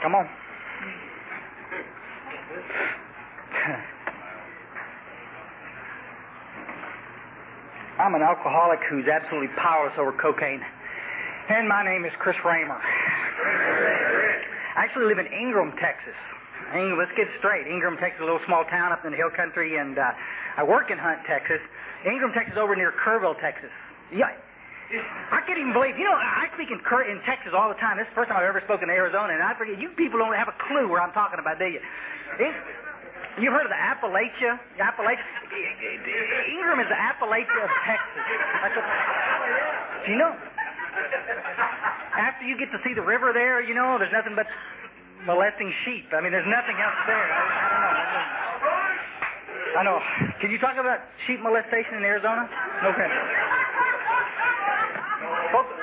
Come on. I'm an alcoholic who's absolutely powerless over cocaine. And my name is Chris Raymer. I actually live in Ingram, Texas. Let's get it straight. Ingram, Texas, a little small town up in the hill country, and I work in Hunt, Texas. Ingram, Texas, over near Kerrville, Texas. Yeah, I can't even believe. I speak in Texas all the time. This is the first time I've ever spoken to Arizona, and I forget. You people don't have a clue where I'm talking about, do you? You heard of the Appalachia? Ingram is the Appalachia of Texas. Do you know? After you get to see the river there, there's nothing but molesting sheep. I mean, there's nothing else there. I know. Can you talk about sheep molestation in Arizona? Okay. Folks,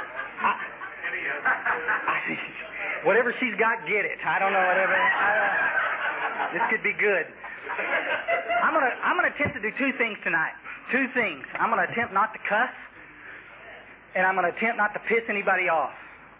whatever she's got, get it. I don't know whatever. This could be good. I'm gonna attempt to do two things tonight. Two things. I'm gonna attempt not to cuss, and I'm gonna attempt not to piss anybody off.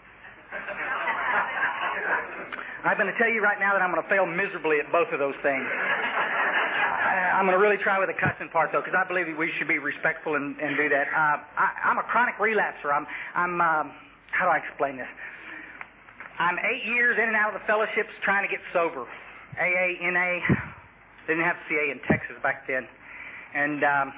I'm going to tell you right now that I'm going to fail miserably at both of those things. I'm going to really try with the cussing part, though, because I believe we should be respectful and do that. I'm a chronic relapser. I'm how do I explain this? I'm 8 years in and out of the fellowships trying to get sober. AA, NA. They didn't have CA in Texas back then. And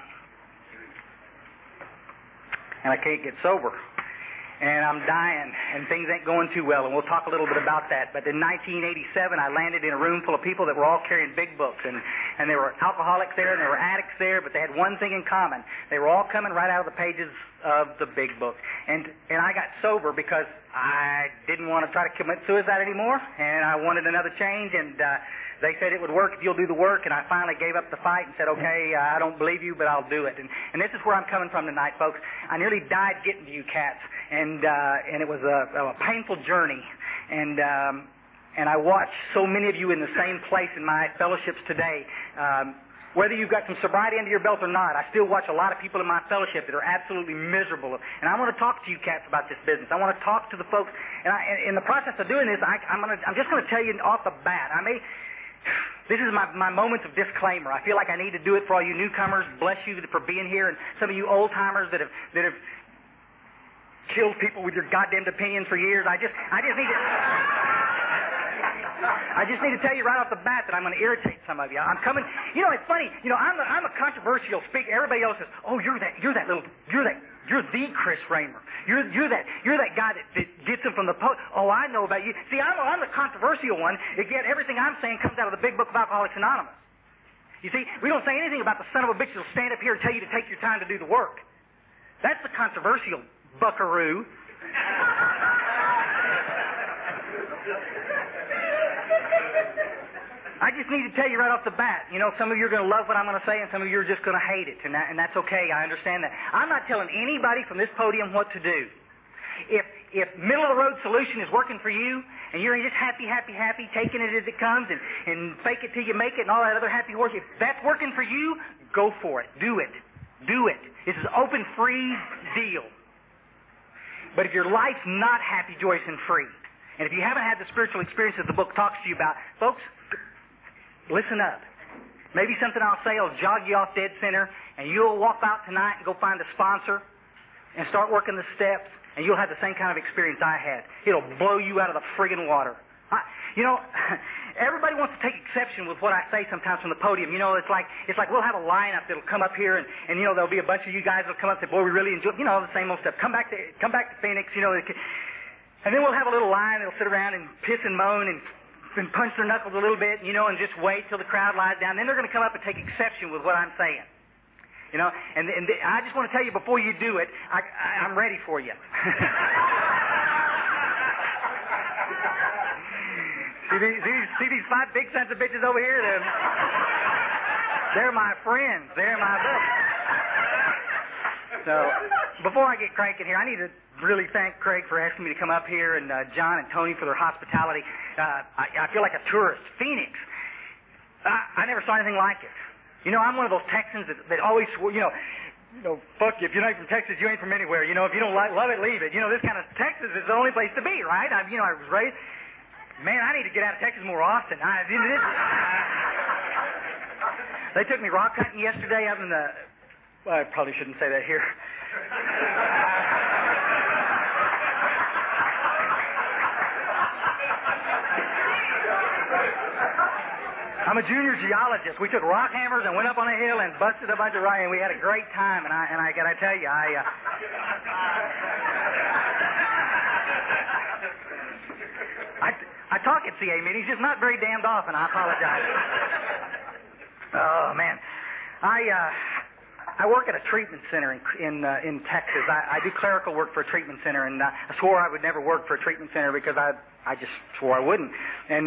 I can't get sober. And I'm dying, and things ain't going too well, and we'll talk a little bit about that. But in 1987, I landed in a room full of people that were all carrying big books, and there were alcoholics there, and there were addicts there, but they had one thing in common. They were all coming right out of the pages of the big book. And I got sober because I didn't want to try to commit suicide anymore, and I wanted another change, and they said it would work if you'll do the work, and I finally gave up the fight and said, okay, I don't believe you, but I'll do it. And this is where I'm coming from tonight, folks. I nearly died getting to you cats, and it was a painful journey. And I watch so many of you in the same place in my fellowships today. Whether you've got some sobriety under your belt or not, I still watch a lot of people in my fellowship that are absolutely miserable. And I want to talk to you cats about this business. I want to talk to the folks. And in the process of doing this, I'm just going to tell you off the bat. This is my moments of disclaimer. I feel like I need to do it for all you newcomers. Bless you for being here, and some of you old timers that have killed people with your goddamned opinions for years. I just need to tell you right off the bat that I'm going to irritate some of you. I'm coming. It's funny. I'm a controversial speaker. Everybody else says, "Oh, you're the Chris Raymer. You're that guy that gets them from the post." Oh, I know about you. See, I'm the controversial one. Yet everything I'm saying comes out of the big book of Alcoholics Anonymous. You see, we don't say anything about the son of a bitch that'll stand up here and tell you to take your time to do the work. That's the controversial buckaroo. I just need to tell you right off the bat, some of you are going to love what I'm going to say, and some of you are just going to hate it, and that's okay. I understand that. I'm not telling anybody from this podium what to do. If middle-of-the-road solution is working for you, and you're just happy, taking it as it comes, and fake it till you make it, and all that other happy horse, if that's working for you, go for it. Do it. This is an open, free deal. But if your life's not happy, joyous, and free, and if you haven't had the spiritual experience that the book talks to you about, folks, listen up. Maybe something I'll say will jog you off dead center, and you'll walk out tonight and go find a sponsor and start working the steps, and you'll have the same kind of experience I had. It'll blow you out of the friggin' water. Everybody wants to take exception with what I say sometimes from the podium. It's like we'll have a lineup that'll come up here, and there'll be a bunch of you guys that'll come up and say, "Boy, we really enjoy," the same old stuff. Come back to Phoenix, and then we'll have a little line that'll sit around and piss and moan and punch their knuckles a little bit, and just wait till the crowd lies down. Then they're going to come up and take exception with what I'm saying. And I just want to tell you before you do it, I'm ready for you. See these five big sons of bitches over here? They're my friends. They're my brothers. So, before I get cranking here, I need to really thank Craig for asking me to come up here, and John and Tony for their hospitality. I feel like a tourist. Phoenix. I never saw anything like it. I'm one of those Texans that always swore, fuck you. If you're not from Texas, you ain't from anywhere. If you don't love it, leave it. This kind of Texas is the only place to be, right? I was raised. Man, I need to get out of Texas more often. They took me rock hunting yesterday up in the... Well, I probably shouldn't say that here. I'm a junior geologist. We took rock hammers and went up on a hill and busted a bunch of rock, and we had a great time. And I got to tell you, I talk at CA meetings, just not very damned often. I apologize. Oh man, I work at a treatment center in Texas. I do clerical work for a treatment center, and I swore I would never work for a treatment center because I just swore I wouldn't. And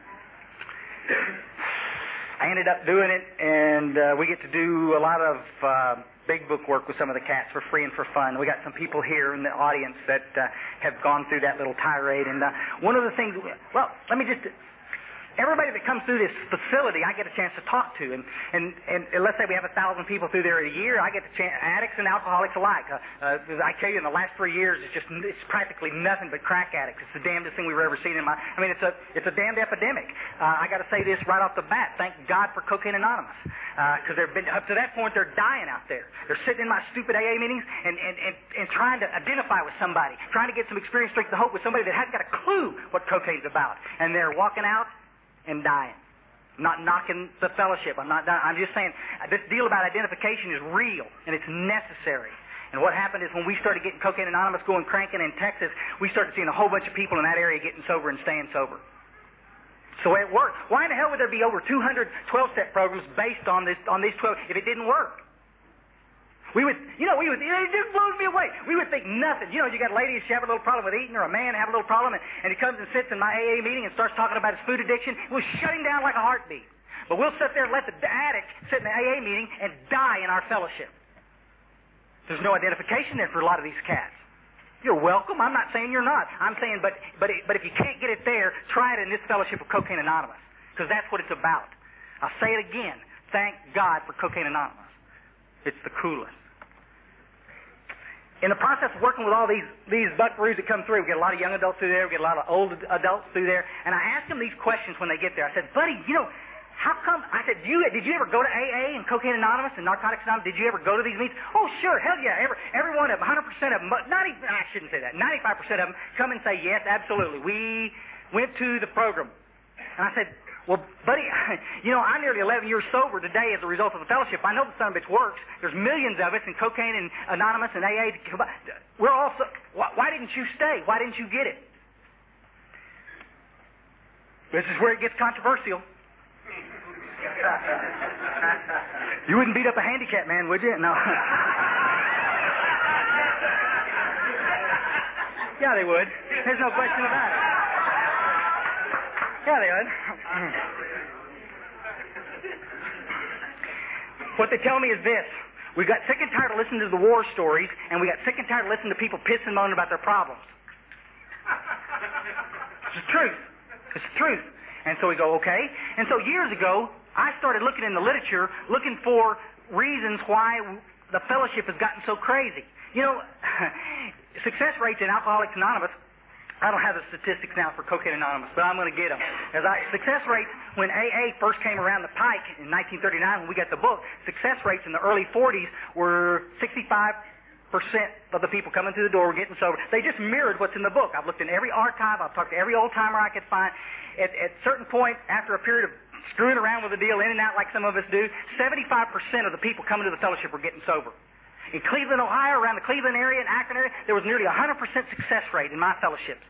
I ended up doing it, and we get to do a lot of big book work with some of the cats for free and for fun. We got some people here in the audience that have gone through that little tirade, and one of the things, well, let me just... Everybody that comes through this facility, I get a chance to talk to, and let's say we have 1,000 people through there a year. I get the chance, addicts and alcoholics alike. I tell you, in the last 3 years, it's practically nothing but crack addicts. It's the damnedest thing we've ever seen in my. I mean, it's a damned epidemic. I got to say this right off the bat. Thank God for Cocaine Anonymous, because they've been up to that point. They're dying out there. They're sitting in my stupid AA meetings and trying to identify with somebody, trying to get some experience, strength, and hope with somebody that hasn't got a clue what cocaine's about, and they're walking out and dying. I'm not knocking the fellowship. I'm just saying this deal about identification is real and it's necessary. And what happened is when we started getting Cocaine Anonymous going cranking in Texas, we started seeing a whole bunch of people in that area getting sober and staying sober. So it worked. Why in the hell would there be over 200 12-step programs based on these 12 if it didn't work? It just blows me away. We would think nothing. You got ladies, she have a little problem with eating, or a man have a little problem, and he comes and sits in my AA meeting and starts talking about his food addiction. We'll shut him down like a heartbeat. But we'll sit there and let the addict sit in the AA meeting and die in our fellowship. There's no identification there for a lot of these cats. You're welcome. I'm not saying you're not. I'm saying, but if you can't get it there, try it in this fellowship of Cocaine Anonymous, because that's what it's about. I'll say it again. Thank God for Cocaine Anonymous. It's the coolest. In the process of working with all these buckaroos that come through, we get a lot of young adults through there, we get a lot of old adults through there, and I ask them these questions when they get there. I said, buddy, how come, I said, did you ever go to AA and Cocaine Anonymous and Narcotics Anonymous? Did you ever go to these meetings? Oh, sure, hell yeah. Every one of them, 100% of them, I shouldn't say that, 95% of them come and say, yes, absolutely. We went to the program. And I said, well, buddy, I'm nearly 11 years sober today as a result of the fellowship. I know the son of a bitch works. There's millions of us in Cocaine and Anonymous and AA. We're all why didn't you stay? Why didn't you get it? This is where it gets controversial. You wouldn't beat up a handicapped man, would you? No. Yeah, they would. There's no question about it. Yeah, they would. What they tell me is this. We got sick and tired of listening to the war stories, and we got sick and tired of listening to people piss and moan about their problems. It's the truth. It's the truth. And so we go, okay. And so years ago, I started looking in the literature, looking for reasons why the fellowship has gotten so crazy. Success rates in Alcoholics Anonymous, I don't have the statistics now for Cocaine Anonymous, but I'm going to get them. Success rates, when AA first came around the pike in 1939, when we got the book, success rates in the early 40s were 65% of the people coming through the door were getting sober. They just mirrored what's in the book. I've looked in every archive. I've talked to every old-timer I could find. At a certain point, after a period of screwing around with the deal in and out like some of us do, 75% of the people coming to the fellowship were getting sober. In Cleveland, Ohio, around the Cleveland area and Akron area, there was nearly 100% success rate in my fellowships.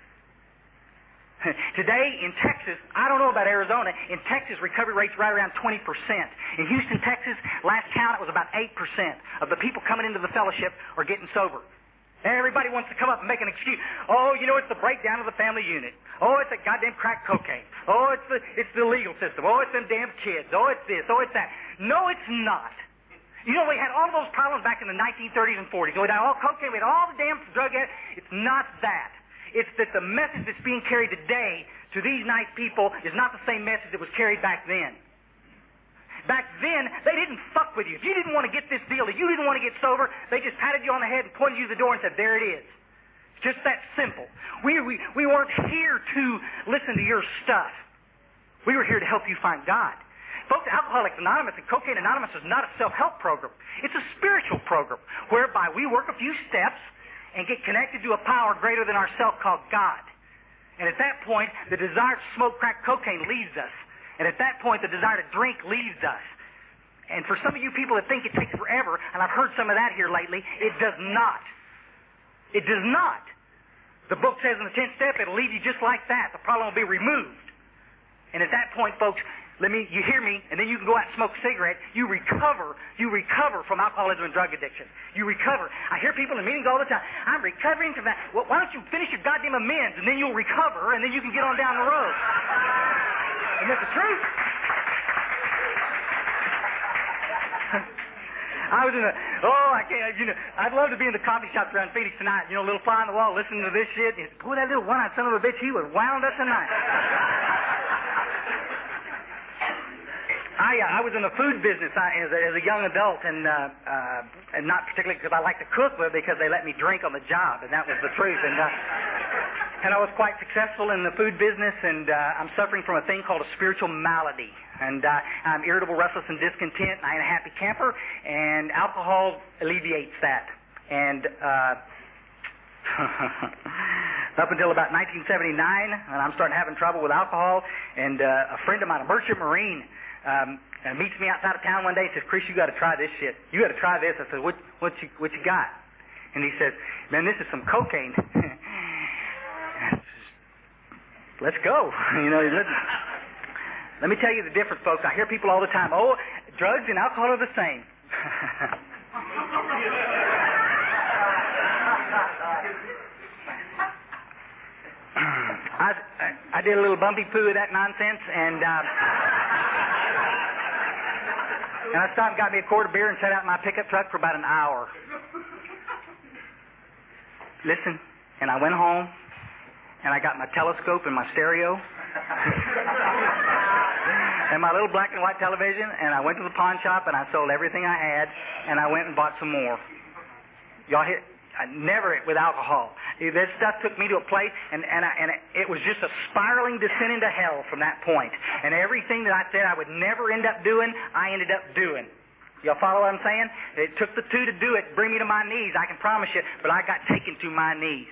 Today, in Texas, I don't know about Arizona, in Texas, recovery rate's right around 20%. In Houston, Texas, last count, it was about 8% of the people coming into the fellowship are getting sober. Everybody wants to come up and make an excuse. Oh, it's the breakdown of the family unit. Oh, it's that goddamn crack cocaine. Oh, it's the legal system. Oh, it's them damn kids. Oh, it's this. Oh, it's that. No, it's not. We had all those problems back in the 1930s and 40s. We had all cocaine, we had all the damn drug addicts. It's not that. It's that the message that's being carried today to these nice people is not the same message that was carried back then. Back then, they didn't fuck with you. If you didn't want to get this deal, if you didn't want to get sober, they just patted you on the head and pointed you to the door and said, there it is. Just that simple. We weren't here to listen to your stuff. We were here to help you find God. Folks, Alcoholics Anonymous and Cocaine Anonymous is not a self-help program. It's a spiritual program whereby we work a few steps and get connected to a power greater than ourselves called God. And at that point, the desire to smoke crack cocaine leaves us. And at that point, the desire to drink leaves us. And for some of you people that think it takes forever, and I've heard some of that here lately, it does not. It does not. The book says in the 10th step, it'll leave you just like that. The problem will be removed. And at that point, folks, you hear me, and then you can go out and smoke a cigarette. You recover from alcoholism and drug addiction. You recover. I hear people in meetings all the time, I'm recovering from that. Well, why don't you finish your goddamn amends, and then you'll recover, and then you can get on down the road. Isn't that the truth? I was in I'd love to be in the coffee shops around Phoenix tonight. A little fly on the wall listening to this shit. Boy, that little one-eyed son of a bitch, he was wound up tonight. I was in the food business as a young adult, and not particularly because I like to cook, but because they let me drink on the job, and that was the truth. And I was quite successful in the food business, and I'm suffering from a thing called a spiritual malady. And I'm irritable, restless, and discontent, and I ain't a happy camper, and alcohol alleviates that. And up until about 1979, and I'm starting having trouble with alcohol, and a friend of mine, a merchant marine, meets me outside of town one day and says, Chris, you got to try this shit. You got to try this. I said, what you got? And he says, man, this is some cocaine. Let's go. Let me tell you the difference, folks. I hear people all the time, oh, drugs and alcohol are the same. I did a little bumpy poo of that nonsense, and I stopped and got me a quart of beer and sat out in my pickup truck for about an hour. Listen, and I went home, and I got my telescope and my stereo, and my little black and white television, and I went to the pawn shop, and I sold everything I had, and I went and bought some more. Y'all hear? Never with alcohol. This stuff took me to a place, and it was just a spiraling descent into hell from that point. And everything that I said I would never end up doing, I ended up doing. Y'all follow what I'm saying? It took the two to do it, bring me to my knees, I can promise you, but I got taken to my knees.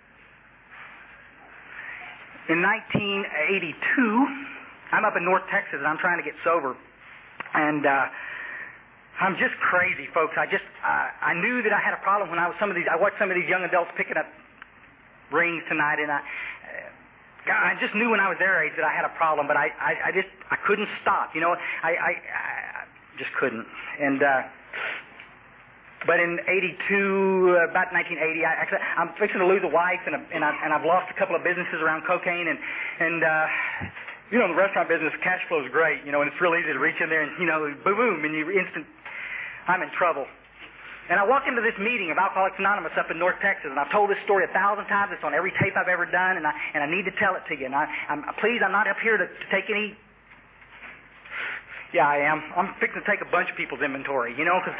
In 1982, I'm up in North Texas, and I'm trying to get sober. And I'm just crazy, folks. I knew that I had a problem when I watched some of these young adults picking up rings tonight, and I just knew when I was their age that I had a problem, but I couldn't stop. I just couldn't. And but in '82, about 1980, I'm fixing to lose a wife, and I've lost a couple of businesses around cocaine, and in the restaurant business, cash flow is great, and it's real easy to reach in there and, boom, and I'm in trouble. And I walked into this meeting of Alcoholics Anonymous up in North Texas, and I've told this story 1,000 times. It's on every tape I've ever done, and I need to tell it to you. And I'm not up here to take any... Yeah, I am. I'm fixing to take a bunch of people's inventory, because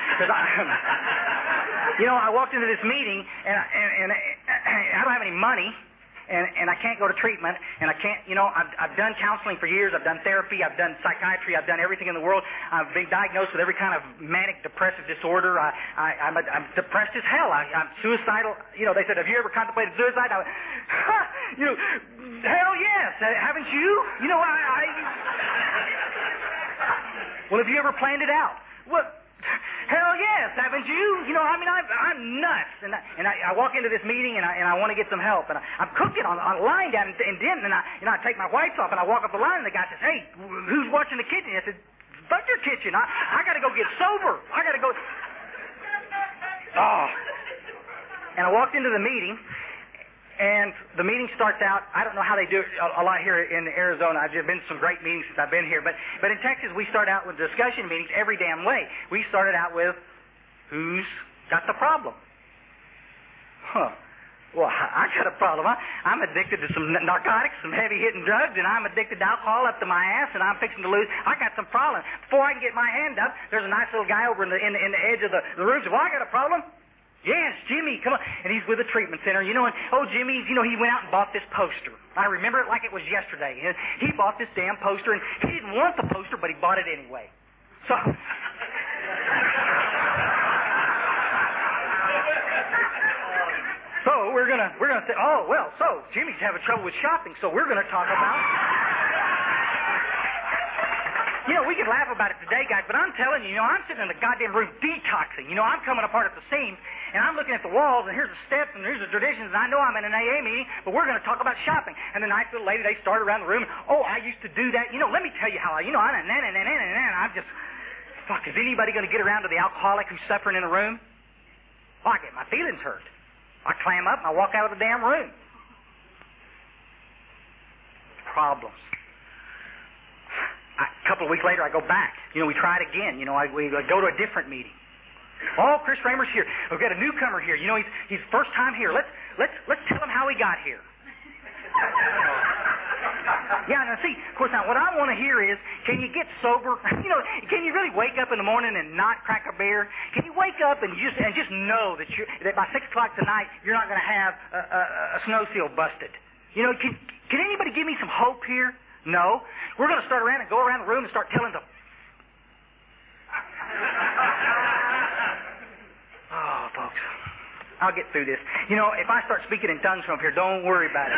I walked into this meeting, and I don't have any money. And I can't go to treatment, and I can't, I've done counseling for years, I've done therapy, I've done psychiatry, I've done everything in the world. I've been diagnosed with every kind of manic depressive disorder. I'm depressed as hell. I'm suicidal. They said, have you ever contemplated suicide? I went, hell yes. Haven't you? Well, have you ever planned it out? Well, hell yes, haven't you? I'm nuts. And I walk into this meeting, and I want to get some help. And I'm cooking on a line down in Denton, and I take my whites off, and I walk up the line, and the guy says, hey, who's watching the kitchen? I said, fuck your kitchen. I got to go get sober. I got to go. Oh. And I walked into the meeting, and the meeting starts out, I don't know how they do it a lot here in Arizona. I've been to some great meetings since I've been here. But in Texas, we start out with discussion meetings every damn way. We started out with, who's got the problem? Well, I got a problem. I'm addicted to some narcotics, some heavy-hitting drugs, and I'm addicted to alcohol up to my ass, and I'm fixing to lose. I got some problems. Before I can get my hand up, there's a nice little guy over in the edge of the room. Says, well, I got a problem. Yes, Jimmy, come on. And he's with the treatment center, and, oh, Jimmy, he went out and bought this poster. I remember it like it was yesterday. He bought this damn poster, and he didn't want the poster, but he bought it anyway. So... So we're gonna say, oh, well, so Jimmy's having trouble with shopping, so we're gonna talk about... we can laugh about it today, guys, but I'm telling you, I'm sitting in the goddamn room detoxing. I'm coming apart at the seams, and I'm looking at the walls, and here's the steps, and here's the traditions, and I know I'm in an AA meeting, but we're going to talk about shopping. And the nice little lady, they start around the room, oh, I used to do that. Let me tell you how I'm just, fuck, is anybody going to get around to the alcoholic who's suffering in the room? Oh, I get my feelings hurt. I clam up, and I walk out of the damn room. Problems. A couple of weeks later, I go back. We try it again. We go to a different meeting. Oh, Chris Raymer's here. We've got a newcomer here. He's first time here. Let's tell him how he got here. Yeah, now see, of course, now what I want to hear is, can you get sober? Can you really wake up in the morning and not crack a beer? Can you wake up and just know that by 6 o'clock tonight you're not going to have a snow seal busted? Can anybody give me some hope here? No. We're going to start around and go around the room and start telling them. Oh, folks, I'll get through this. If I start speaking in tongues from up here, don't worry about it.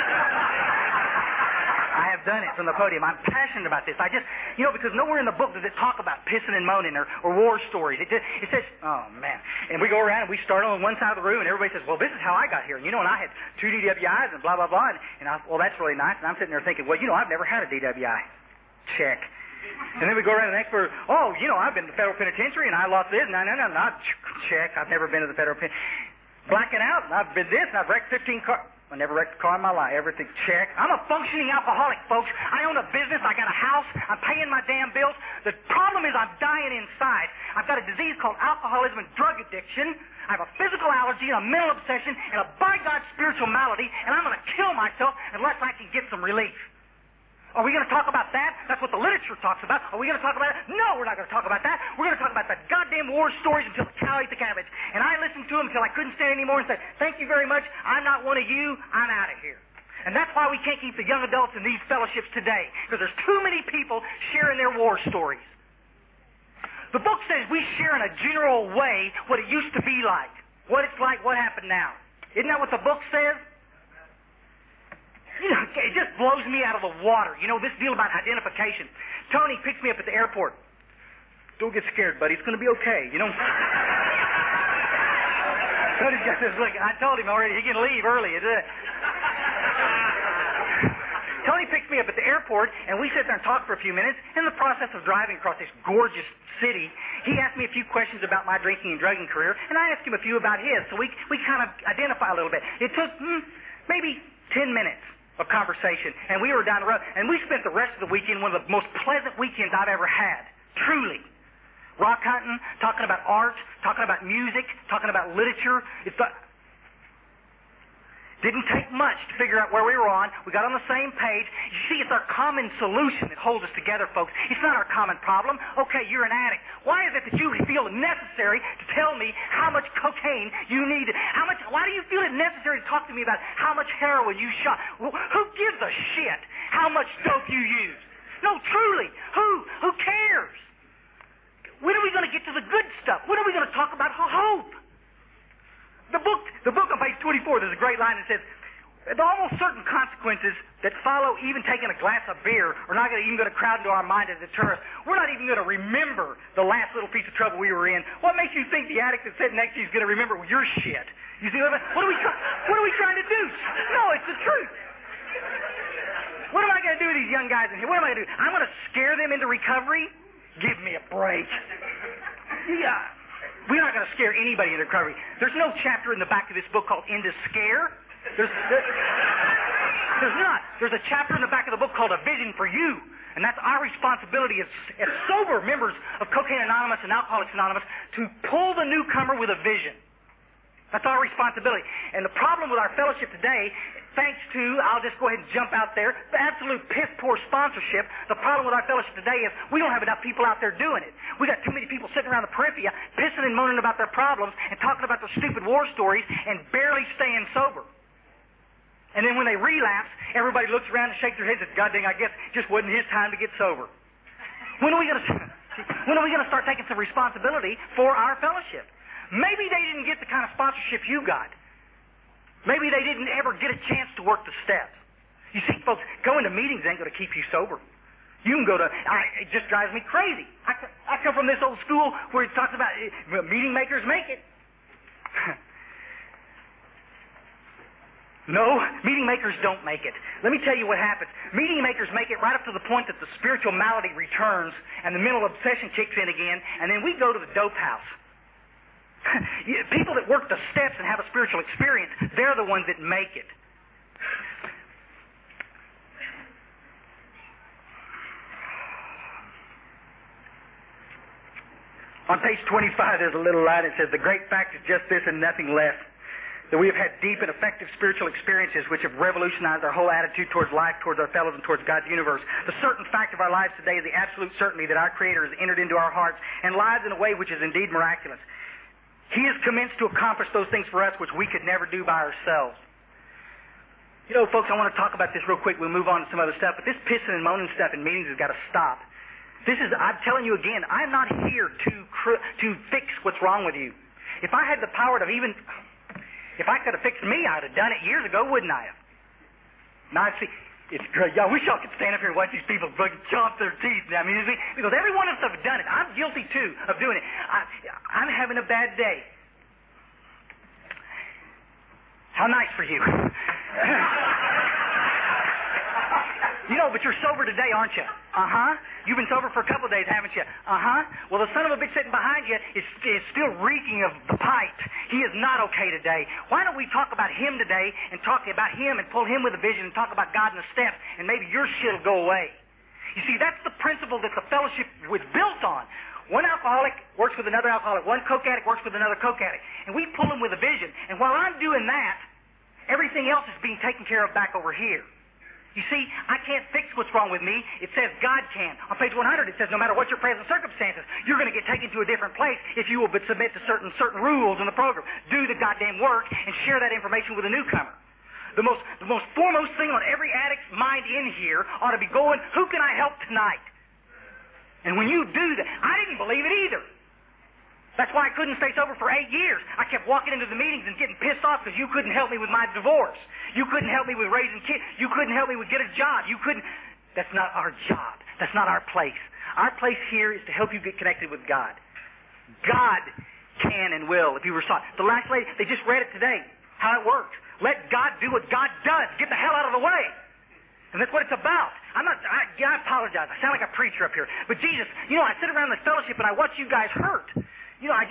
I have done it from the podium. I'm passionate about this. I just, because nowhere in the book does it talk about pissing and moaning or war stories. It says, oh, man. And we go around and we start on one side of the room and everybody says, well, this is how I got here. And I had 2 DWIs and blah, blah, blah. And well, that's really nice. And I'm sitting there thinking, well, I've never had a DWI. Check. And then we go around to the next person, oh, I've been to the federal penitentiary and I lost this. No, not check. I've never been to the federal penitentiary. Blacking out, and I've been this, and I've wrecked 15 cars. I never wrecked a car in my life. Everything check. I'm a functioning alcoholic, folks. I own a business. I got a house. I'm paying my damn bills. The problem is I'm dying inside. I've got a disease called alcoholism and drug addiction. I have a physical allergy, and a mental obsession, and a by God spiritual malady, and I'm going to kill myself unless I can get some relief. Are we going to talk about that? That's what the literature talks about. Are we going to talk about it? No, we're not going to talk about that. We're going to talk about the goddamn war stories until the cow ate the cabbage. And I listened to them until I couldn't stand anymore and said, thank you very much. I'm not one of you. I'm out of here. And that's why we can't keep the young adults in these fellowships today, because there's too many people sharing their war stories. The book says we share in a general way what it used to be like, what it's like, what happened now. Isn't that what the book says? It just blows me out of the water. This deal about identification. Tony picks me up at the airport. Don't get scared, buddy. It's going to be okay. Tony's got this look. I told him already he can leave early. Tony picks me up at the airport, and we sit there and talk for a few minutes. In the process of driving across this gorgeous city, he asked me a few questions about my drinking and drugging career, and I asked him a few about his. So we kind of identify a little bit. It took maybe 10 minutes of conversation, and we were down the road, and we spent the rest of the weekend, one of the most pleasant weekends I've ever had, truly. Rock hunting, talking about art, talking about music, talking about literature. Didn't take much to figure out where we were on. We got on the same page. You see, it's our common solution that holds us together, folks. It's not our common problem. Okay, you're an addict. Why is it that you feel it necessary to tell me how much cocaine you needed? Why do you feel it necessary to talk to me about how much heroin you shot? Well, who gives a shit how much dope you used? No, truly. Who cares? When are we going to get to the good stuff? When are we going to talk about hope? The book on page 24, there's a great line that says, there are almost certain consequences that follow even taking a glass of beer are not even going to crowd into our mind and deter us. We're not even going to remember the last little piece of trouble we were in. What makes you think the addict that's sitting next to you is going to remember your shit? You see what are we trying to do? No, it's the truth. What am I going to do with these young guys in here? What am I going to do? I'm going to scare them into recovery? Give me a break. Yeah. We're not going to scare anybody into recovery. There's no chapter in the back of this book called End of Scare. There's not. There's a chapter in the back of the book called A Vision for You. And that's our responsibility as sober members of Cocaine Anonymous and Alcoholics Anonymous to pull the newcomer with a vision. That's our responsibility. And the problem with our fellowship today, thanks to, I'll just go ahead and jump out there, the absolute piss-poor sponsorship, the problem with our fellowship today is we don't have enough people out there doing it. We got too many people sitting around the periphery, pissing and moaning about their problems and talking about their stupid war stories and barely staying sober. And then when they relapse, everybody looks around and shakes their heads and says, God dang, I guess it just wasn't his time to get sober. When are we going to start taking some responsibility for our fellowship? Maybe they didn't get the kind of sponsorship you got. Maybe they didn't ever get a chance to work the steps. You see, folks, going to meetings ain't going to keep you sober. You can go to, it just drives me crazy. I come from this old school where it talks about meeting makers make it. No, meeting makers don't make it. Let me tell you what happens. Meeting makers make it right up to the point that the spiritual malady returns and the mental obsession kicks in again, and then we go to the dope house. People that work the steps and have a spiritual experience, they're the ones that make it. On page 25, there's a little line that says, the great fact is just this and nothing less, that we have had deep and effective spiritual experiences which have revolutionized our whole attitude towards life, towards our fellows, and towards God's universe. The certain fact of our lives today is the absolute certainty that our Creator has entered into our hearts and lives in a way which is indeed miraculous. He has commenced to accomplish those things for us which we could never do by ourselves. You know, folks, I want to talk about this real quick. We'll move on to some other stuff. But this pissing and moaning stuff in meetings has got to stop. I'm telling you again, I'm not here to fix what's wrong with you. If I had the power to if I could have fixed me, I'd have done it years ago, wouldn't I have? Now, see, it's great. I wish y'all could stand up here and watch these people fucking chomp their teeth. I mean, because every one of us have done it. I'm guilty, too, of doing it. I'm having a bad day. How nice for you. You know, but you're sober today, aren't you? Uh-huh. You've been sober for a couple of days, haven't you? Uh-huh. Well, the son of a bitch sitting behind you is still reeking of the pipe. He is not okay today. Why don't we talk about him today and talk about him and pull him with a vision and talk about God in the steps, and maybe your shit will go away. You see, that's the principle that the fellowship was built on. One alcoholic works with another alcoholic. One coke addict works with another coke addict. And we pull them with a vision. And while I'm doing that, everything else is being taken care of back over here. You see, I can't fix what's wrong with me. It says God can. On page 100, it says no matter what your present circumstances, you're going to get taken to a different place if you will but submit to certain rules in the program. Do the goddamn work and share that information with a newcomer. The most foremost thing on every addict's mind in here ought to be going, who can I help tonight? And when you do that, I didn't believe it either. That's why I couldn't stay sober for 8 years. I kept walking into the meetings and getting pissed off because you couldn't help me with my divorce. You couldn't help me with raising kids. You couldn't help me with get a job. You couldn't. That's not our job. That's not our place. Our place here is to help you get connected with God. God can and will if you were sought. The last lady, they just read it today, how it works. Let God do what God does. Get the hell out of the way. And that's what it's about. I apologize. I sound like a preacher up here. But Jesus, you know, I sit around this fellowship and I watch you guys hurt. You know, I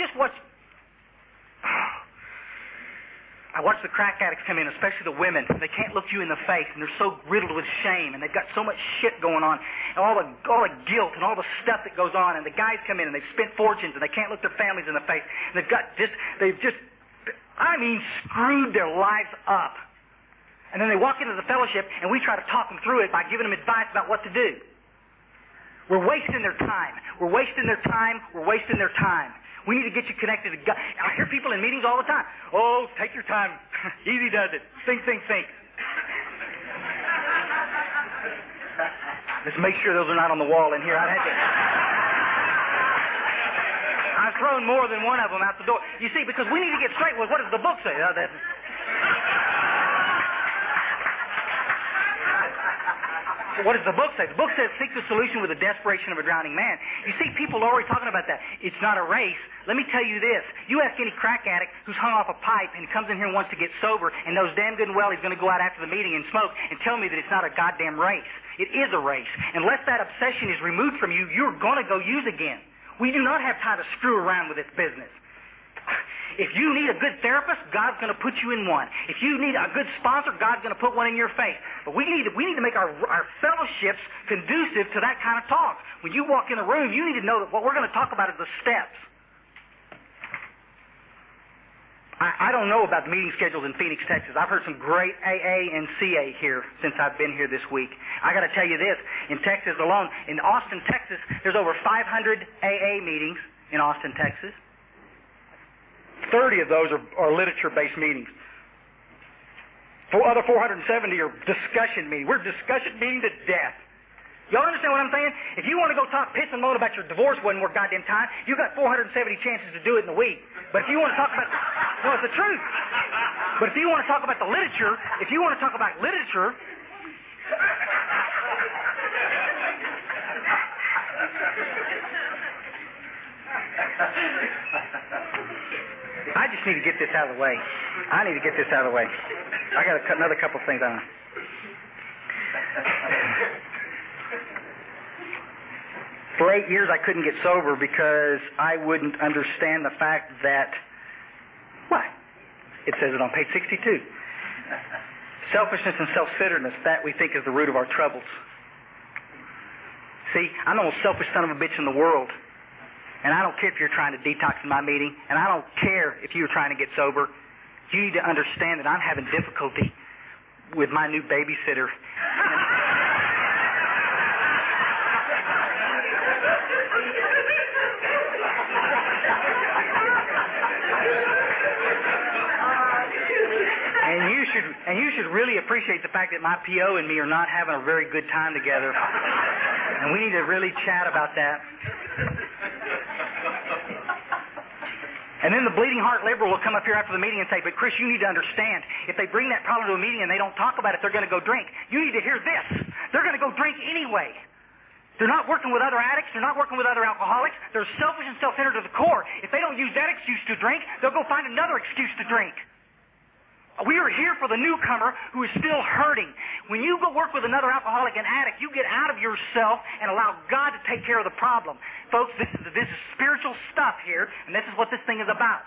watch the crack addicts come in, especially the women. They can't look you in the face, and they're so riddled with shame, and they've got so much shit going on, and all the guilt and all the stuff that goes on. And the guys come in, and they've spent fortunes, and they can't look their families in the face. And they've just screwed their lives up. And then they walk into the fellowship, and we try to talk them through it by giving them advice about what to do. We're wasting their time. We're wasting their time. We're wasting their time. We need to get you connected to God. I hear people in meetings all the time. Oh, take your time. Easy does it. Think. Let's make sure those are not on the wall in here. I've thrown more than one of them out the door. You see, because we need to get straight with what does the book say? What does the book say? The book says, seek the solution with the desperation of a drowning man. You see, people are already talking about that. It's not a race. Let me tell you this. You ask any crack addict who's hung off a pipe and comes in here and wants to get sober and knows damn good and well he's going to go out after the meeting and smoke and tell me that it's not a goddamn race. It is a race. Unless that obsession is removed from you, you're going to go use again. We do not have time to screw around with this business. If you need a good therapist, God's going to put you in one. If you need a good sponsor, God's going to put one in your face. But we need to make our fellowships conducive to that kind of talk. When you walk in a room, you need to know that what we're going to talk about is the steps. I I don't know about the meeting schedules in Phoenix, Texas. I've heard some great AA and CA here since I've been here this week. I got to tell you this, in Texas alone, in Austin, Texas, there's over 500 AA meetings in Austin, Texas. 30 of those are literature-based meetings. Other 470 are discussion meetings. We're discussion meeting to death. Y'all understand what I'm saying? If you want to go talk piss and moan about your divorce wasn't worth goddamn time, you got 470 chances to do it in a week. But if you want to talk about, no, it's the truth. But if you want to talk about the literature, I just need to get this out of the way. I got another couple of things on. For 8 years, I couldn't get sober because I wouldn't understand the fact that, what? It says it on page 62. Selfishness and self-centeredness, that we think is the root of our troubles. See, I'm the most selfish son of a bitch in the world. And I don't care if you're trying to detox in my meeting, and I don't care if you're trying to get sober. You need to understand that I'm having difficulty with my new babysitter. And you should really appreciate the fact that my PO and me are not having a very good time together. And we need to really chat about that. And then the bleeding heart liberal will come up here after the meeting and say, but Chris, you need to understand, if they bring that problem to a meeting and they don't talk about it, they're going to go drink. You need to hear this. They're going to go drink anyway. They're not working with other addicts. They're not working with other alcoholics. They're selfish and self-centered to the core. If they don't use that excuse to drink, they'll go find another excuse to drink. We are here for the newcomer who is still hurting. When you go work with another alcoholic and addict, you get out of yourself and allow God to take care of the problem. Folks, this is spiritual stuff here, and this is what this thing is about.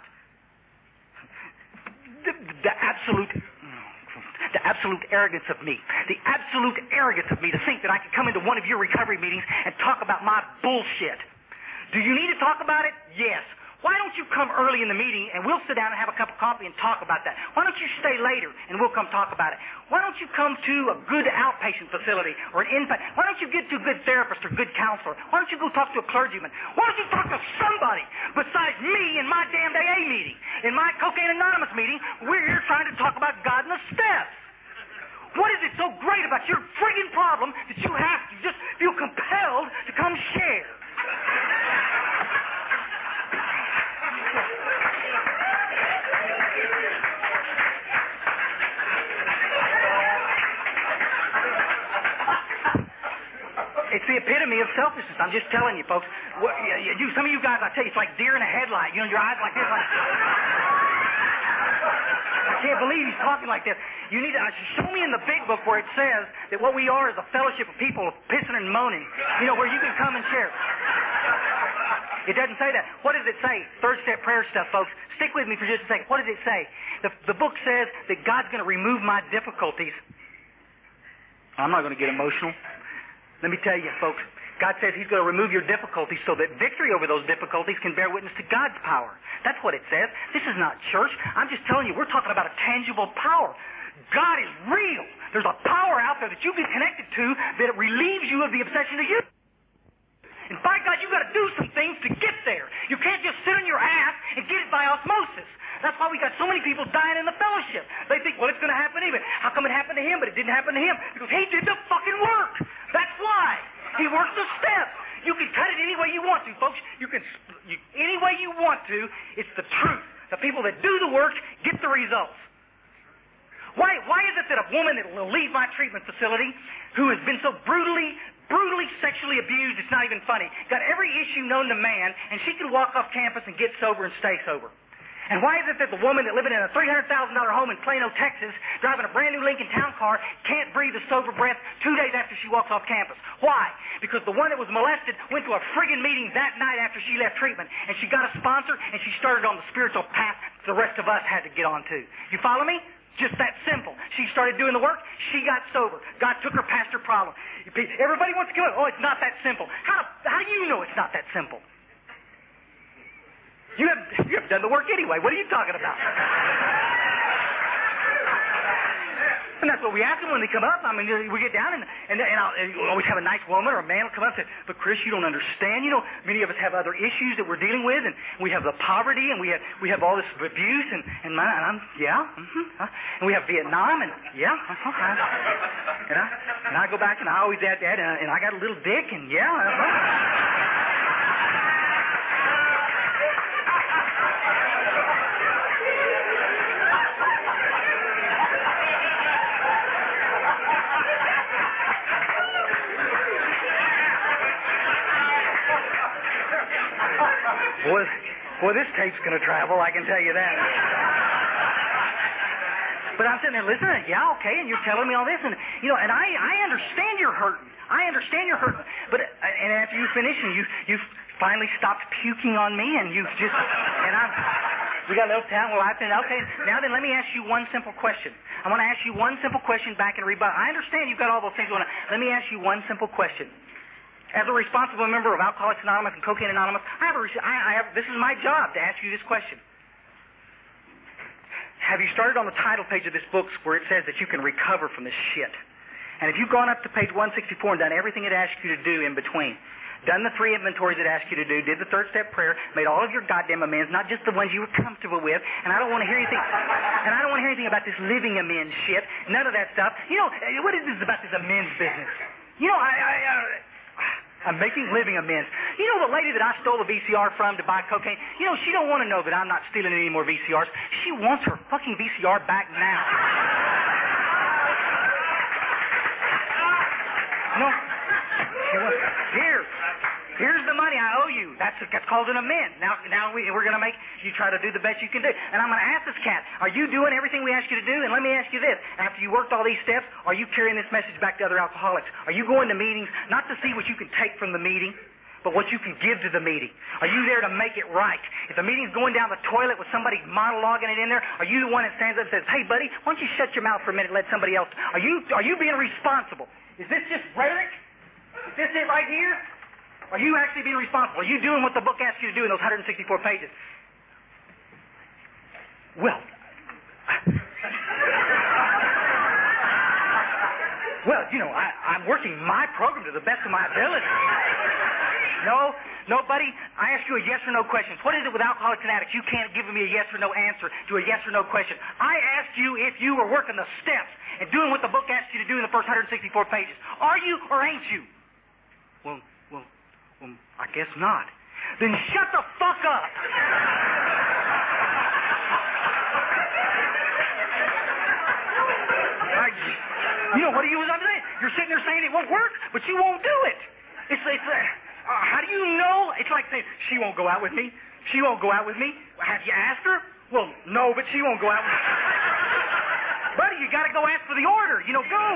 The absolute arrogance of me. The absolute arrogance of me to think that I could come into one of your recovery meetings and talk about my bullshit. Do you need to talk about it? Yes. Why don't you come early in the meeting and we'll sit down and have a cup of coffee and talk about that? Why don't you stay later and we'll come talk about it? Why don't you come to a good outpatient facility or an inpatient? Why don't you get to a good therapist or good counselor? Why don't you go talk to a clergyman? Why don't you talk to somebody besides me in my damned AA meeting? In my Cocaine Anonymous meeting, we're here trying to talk about God and the steps. What is it so great about your friggin' problem that you have to just feel compelled to come share? It's the epitome of selfishness. I'm just telling you, folks. Some of you guys, I tell you, it's like deer in a headlight. You know, your eyes like this. Like, I can't believe he's talking like this. You need to show me in the big book where it says that what we are is a fellowship of people pissing and moaning. You know, where you can come and share. It doesn't say that. What does it say? Third step prayer stuff, folks. Stick with me for just a second. What does it say? The book says that God's going to remove my difficulties. I'm not going to get emotional. Let me tell you, folks, God says He's going to remove your difficulties so that victory over those difficulties can bear witness to God's power. That's what it says. This is not church. I'm just telling you, we're talking about a tangible power. God is real. There's a power out there that you get connected to that relieves you of the obsession of you. And by God, you've got to do some things to get there. You can't just sit on your ass and get it by osmosis. That's why we got so many people dying in the fellowship. They think, well, it's going to happen anyway. How come it happened to him, but it didn't happen to him? Because he did the fucking work. That's why. He worked the steps. You can cut it any way you want to, folks. Any way you want to. It's the truth. The people that do the work get the results. Why is it that a woman that will leave my treatment facility who has been so brutally sexually abused, it's not even funny, got every issue known to man, and she can walk off campus and get sober and stay sober? And why is it that the woman that living in a $300,000 home in Plano, Texas, driving a brand new Lincoln Town car, can't breathe a sober breath 2 days after she walks off campus? Why? Because the one that was molested went to a friggin' meeting that night after she left treatment, and she got a sponsor, and she started on the spiritual path the rest of us had to get on too. You follow me? Just that simple. She started doing the work. She got sober. God took her past her problem. Everybody wants to go, oh, it's not that simple. How do you know it's not that simple? You haven't done the work anyway. What are you talking about? And that's what we ask them when they come up. I mean, we get down and we always have a nice woman or a man will come up and say, but Chris, you don't understand. You know, many of us have other issues that we're dealing with, and we have the poverty, and we have all this abuse, and we have Vietnam, and and I go back and I always add that, and I got a little dick, and Boy, this tape's going to travel, I can tell you that. But I'm sitting there listening, okay, and you're telling me all this, and and I understand you're hurting. I understand you're hurting. But and after you finish and you finally stopped puking on me, and we got a little time. Well, okay. Now then, let me ask you one simple question. I want to ask you one simple question back in rebuttal. I understand you've got all those things going on. Let me ask you one simple question. As a responsible member of Alcoholics Anonymous and Cocaine Anonymous, this is my job to ask you this question. Have you started on the title page of this book where it says that you can recover from this shit? And if you've gone up to page 164 and done everything it asks you to do in between, done the 3 inventories it asks you to do, did the 3rd step prayer, made all of your goddamn amends, not just the ones you were comfortable with, and I don't want to hear anything, about this living amends shit, none of that stuff. What is this about this amends business? I'm making living amends. The lady that I stole the VCR from to buy cocaine, she don't want to know that I'm not stealing any more VCRs. She wants her fucking VCR back now. She wants, here's the money I owe you. That's called an amend. Now we're going to make you try to do the best you can do. And I'm going to ask this cat, are you doing everything we ask you to do? And let me ask you this. After you worked all these steps, are you carrying this message back to other alcoholics? Are you going to meetings not to see what you can take from the meeting, but what you can give to the meeting? Are you there to make it right? If the meeting's going down the toilet with somebody monologuing it in there, are you the one that stands up and says, hey, buddy, why don't you shut your mouth for a minute and let somebody else? Are you being responsible? Is this just rhetoric? Is this it right here? Are you actually being responsible? Are you doing what the book asks you to do in those 164 pages? Well, I'm working my program to the best of my ability. No, buddy, I asked you a yes or no question. What is it with Alcoholics and Addicts? You can't give me a yes or no answer to a yes or no question. I asked you if you were working the steps and doing what the book asked you to do in the first 164 pages. Are you or ain't you? Well, I guess not. Then shut the fuck up. What are you saying? You're sitting there saying it won't work, but you won't do it. How do you know? It's like saying, she won't go out with me. She won't go out with me. Have you asked her? Well, no, but she won't go out with me. Buddy, you got to go ask for the order. Go.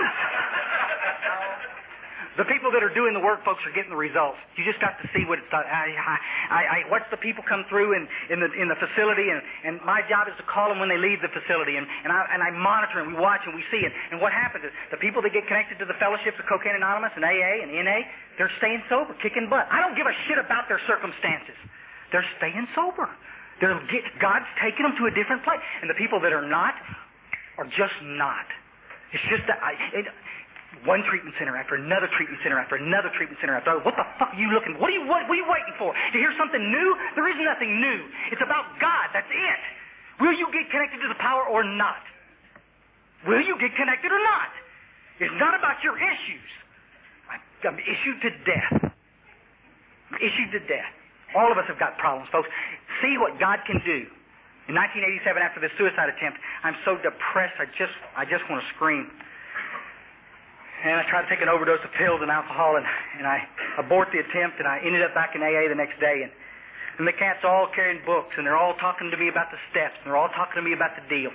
The people that are doing the work, folks, are getting the results. You just got to see what it's. I watch the people come through in the facility, and my job is to call them when they leave the facility, and I monitor and we watch and we see it. And what happens is the people that get connected to the fellowships of Cocaine Anonymous and AA and NA, they're staying sober, kicking butt. I don't give a shit about their circumstances. They're staying sober. God's taking them to a different place, and the people that are not are just not. It's just that one treatment center after another treatment center after another treatment center after another. What the fuck are you looking for? What are you waiting for? To hear something new? There is nothing new. It's about God. That's it. Will you get connected to the power or not? Will you get connected or not? It's not about your issues. I'm issued to death. I'm issued to death. All of us have got problems, folks. See what God can do. In 1987, after the suicide attempt, I'm so depressed, I just want to scream. And I tried to take an overdose of pills and alcohol, and I abort the attempt, and I ended up back in AA the next day. And the cats all carrying books, and they're all talking to me about the steps, and they're all talking to me about the deal.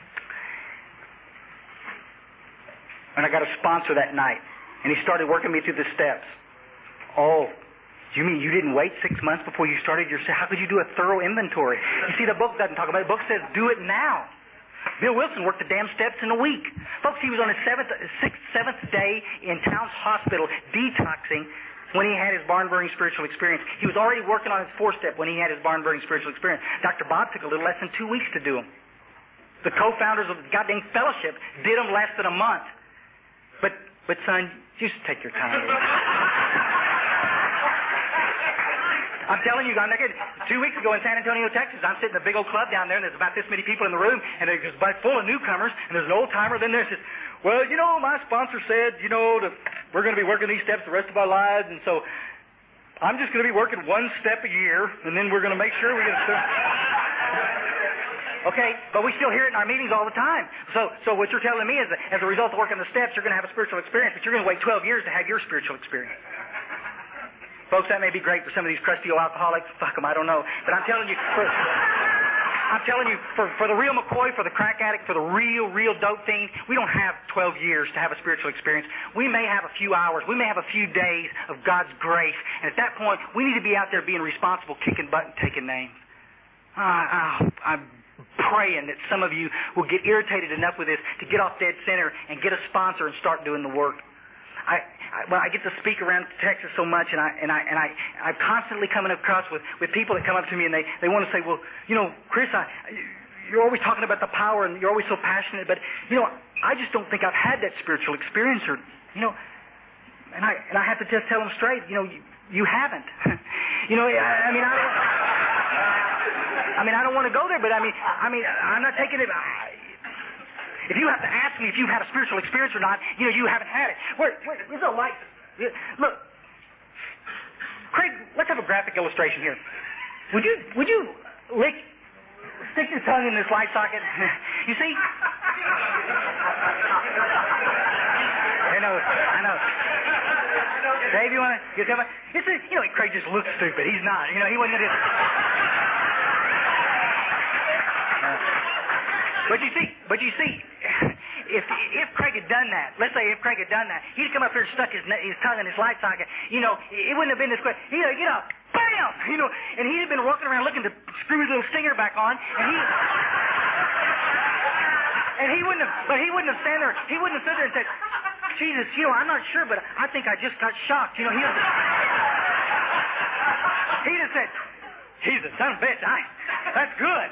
And I got a sponsor that night, and he started working me through the steps. Oh, you mean you didn't wait 6 months before you started your steps? How could you do a thorough inventory? You see, the book doesn't talk about it. The book says do it now. Bill Wilson worked the damn steps in a week. Folks, he was on his seventh day in Towns Hospital detoxing when he had his barn-burning spiritual experience. He was already working on his 4-step when he had his barn-burning spiritual experience. Dr. Bob took a little less than 2 weeks to do them. The co-founders of the goddamn fellowship did them less than a month. But son, just take your time. I'm telling you, 2 weeks ago in San Antonio, Texas, I'm sitting in a big old club down there, and there's about this many people in the room, and it's full of newcomers, and there's an old-timer. Then there's this, well, my sponsor said, that we're going to be working these steps the rest of our lives, and so I'm just going to be working one step a year, and then we're going to make sure we get a step. Okay, but we still hear it in our meetings all the time. So what you're telling me is that as a result of working the steps, you're going to have a spiritual experience, but you're going to wait 12 years to have your spiritual experience. Folks, that may be great for some of these crusty old alcoholics. Fuck them, I don't know. But I'm telling you, for the real McCoy, for the crack addict, for the real dope fiend, we don't have 12 years to have a spiritual experience. We may have a few hours. We may have a few days of God's grace. And at that point, we need to be out there being responsible, kicking butt and taking names. I'm praying that some of you will get irritated enough with this to get off dead center and get a sponsor and start doing the work. I get to speak around Texas so much, and I'm constantly coming across with people that come up to me and they want to say, well, Chris, you're always talking about the power and you're always so passionate, but I just don't think I've had that spiritual experience, or and I have to just tell them straight, you haven't. I don't want to go there, but I'm not taking it. If you have to ask me if you've had a spiritual experience or not, you haven't had it. Where's the light? Look, Craig, let's have a graphic illustration here. Would you stick your tongue in this light socket? You see? I know. Dave, you want to come? Craig just looks stupid. He's not. He wasn't just. But you see, if Craig had done that, let's say if Craig had done that, he'd come up here and stuck his tongue in his light socket. It wouldn't have been this quick. He'd get up, bam, and he'd have been walking around looking to screw his little stinger back on, and he wouldn't have stand there. He wouldn't have stood there and said, Jesus, I'm not sure, but I think I just got shocked. He'd have said, Jesus, son of a bitch, that's good,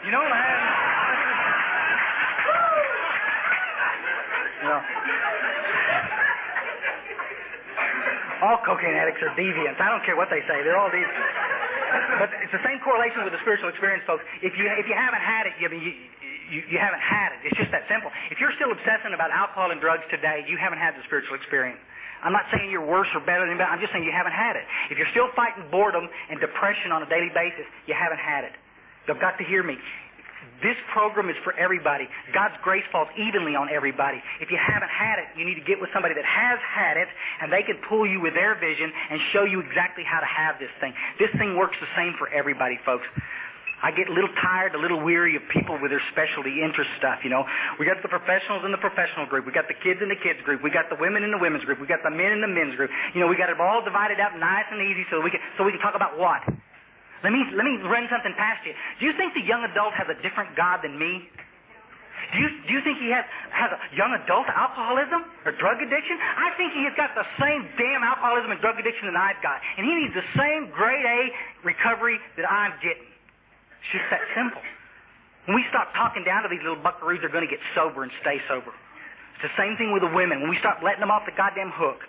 All cocaine addicts are deviants. I don't care what they say. They're all deviants. But it's the same correlation with the spiritual experience, folks. If you haven't had it, you haven't had it. It's just that simple. If you're still obsessing about alcohol and drugs today, you haven't had the spiritual experience. I'm not saying you're worse or better than anybody. I'm just saying you haven't had it. If you're still fighting boredom and depression on a daily basis, you haven't had it. You've got to hear me. This program is for everybody. God's grace falls evenly on everybody. If you haven't had it, you need to get with somebody that has had it, and they can pull you with their vision and show you exactly how to have this thing. This thing works the same for everybody, folks. I get a little tired, a little weary of people with their specialty interest stuff, We got the professionals in the professional group. We got the kids in the kids group. We got the women in the women's group. We got the men in the men's group. We got it all divided up nice and easy so we can talk about what? Let me run something past you. Do you think the young adult has a different God than me? Do you think he has a young adult alcoholism or drug addiction? I think he has got the same damn alcoholism and drug addiction that I've got. And he needs the same grade A recovery that I'm getting. It's just that simple. When we stop talking down to these little buckaroos, they're going to get sober and stay sober. It's the same thing with the women. When we stop letting them off the goddamn hook,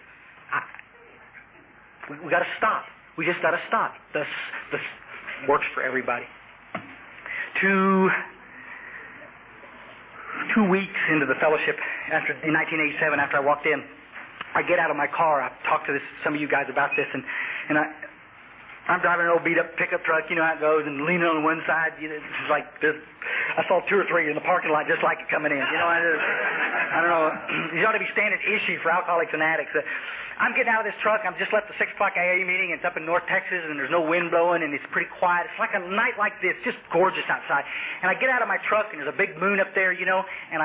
we got to stop. We just got to stop. This works for everybody. 2 weeks into the fellowship, in 1987, after I walked in, I get out of my car. I've talked to some of you guys about this, and I'm driving an old beat-up pickup truck. You know how it goes, and leaning on one side. It's like this. I saw 2 or 3 in the parking lot just like it coming in. I don't know. These ought to be standard issue for alcoholics and addicts. I'm getting out of this truck. I've just left the 6 o'clock AA meeting. It's up in North Texas, and there's no wind blowing, and it's pretty quiet. It's like a night like this, just gorgeous outside. And I get out of my truck, and there's a big moon up there, and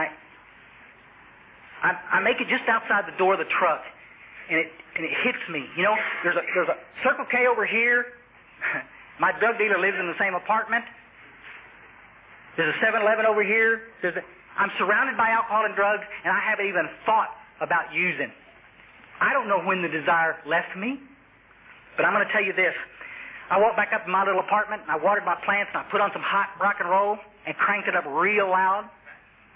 I make it just outside the door of the truck, and it hits me. There's a Circle K over here. My drug dealer lives in the same apartment. There's a 7-Eleven over here. I'm surrounded by alcohol and drugs, and I haven't even thought about using. I don't know when the desire left me, but I'm going to tell you this. I walked back up to my little apartment, and I watered my plants, and I put on some hot rock and roll and cranked it up real loud.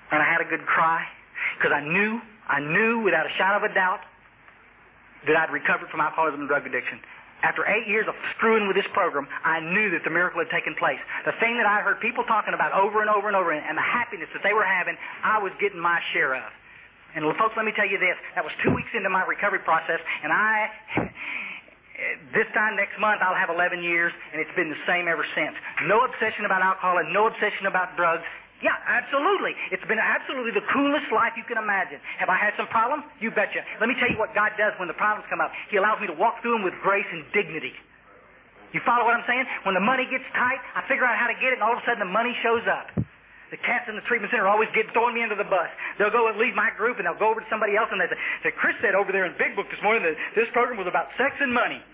and I had a good cry, because I knew without a shadow of a doubt that I'd recovered from alcoholism and drug addiction. After 8 years of screwing with this program, I knew that the miracle had taken place. The thing that I heard people talking about over and over and over, and the happiness that they were having, I was getting my share of. And folks, let me tell you this. That was 2 weeks into my recovery process, and this time next month, I'll have 11 years, and it's been the same ever since. No obsession about alcohol and no obsession about drugs. Yeah, absolutely. It's been absolutely the coolest life you can imagine. Have I had some problems? You betcha. Let me tell you what God does when the problems come up. He allows me to walk through them with grace and dignity. You follow what I'm saying? When the money gets tight, I figure out how to get it, and all of a sudden the money shows up. The cats in the treatment center always throwing me under the bus. They'll go and leave my group, and they'll go over to somebody else, and they say, Chris said over there in Big Book this morning that this program was about sex and money.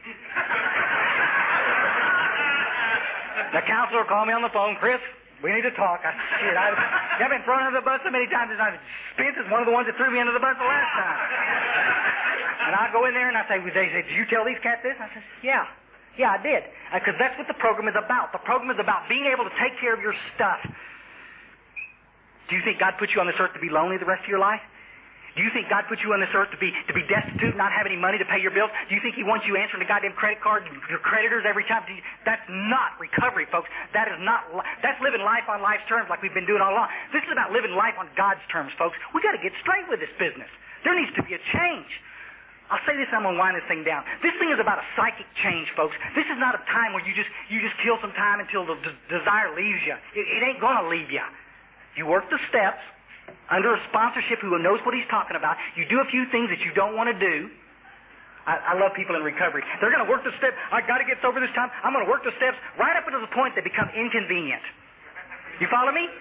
The counselor will call me on the phone, Chris, we need to talk. I've been thrown under the bus so many times. Spence is one of the ones that threw me under the bus the last time. And I go in there and I say, they say, did you tell these cats this? I said, yeah. Yeah, I did. Because that's what the program is about. The program is about being able to take care of your stuff. Do you think God put you on this earth to be lonely the rest of your life? Do you think God put you on this earth to be destitute, not have any money to pay your bills? Do you think He wants you answering the goddamn credit card, your creditors every time? That's not recovery, folks. That's living life on life's terms like we've been doing all along. This is about living life on God's terms, folks. We've got to get straight with this business. There needs to be a change. I'll say this, I'm going to wind this thing down. This thing is about a psychic change, folks. This is not a time where you just kill some time until the desire leaves you. It ain't going to leave you. You work the steps under a sponsorship who knows what he's talking about. You do a few things that you don't want to do. I love people in recovery. They're going to work the steps. I got to get sober this time. I'm going to work the steps right up until the point they become inconvenient. You follow me?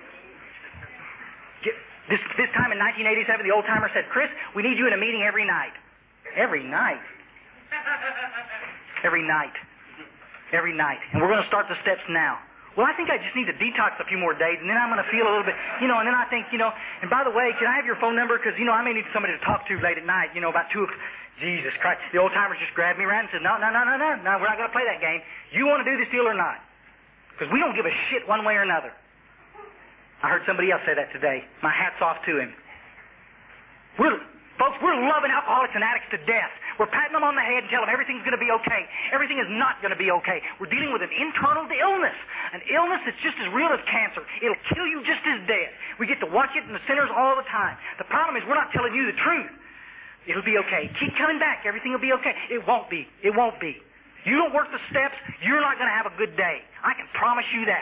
This time in 1987, the old timer said, Chris, we need you in a meeting every night. Every night. Every night. Every night. And we're going to start the steps now. Well, I think I just need to detox a few more days, and then I'm going to feel a little bit, and then I think, and by the way, can I have your phone number? Because, I may need somebody to talk to late at night, about 2 o'clock. Jesus Christ. The old timers just grabbed me around and said, no, we're not going to play that game. You want to do this deal or not? Because we don't give a shit one way or another. I heard somebody else say that today. My hat's off to him. Folks, we're loving alcoholics and addicts to death. We're patting them on the head and telling them everything's going to be okay. Everything is not going to be okay. We're dealing with an internal illness. An illness that's just as real as cancer. It'll kill you just as dead. We get to watch it in the centers all the time. The problem is we're not telling you the truth. It'll be okay. Keep coming back. Everything will be okay. It won't be. It won't be. You don't work the steps, you're not going to have a good day. I can promise you that.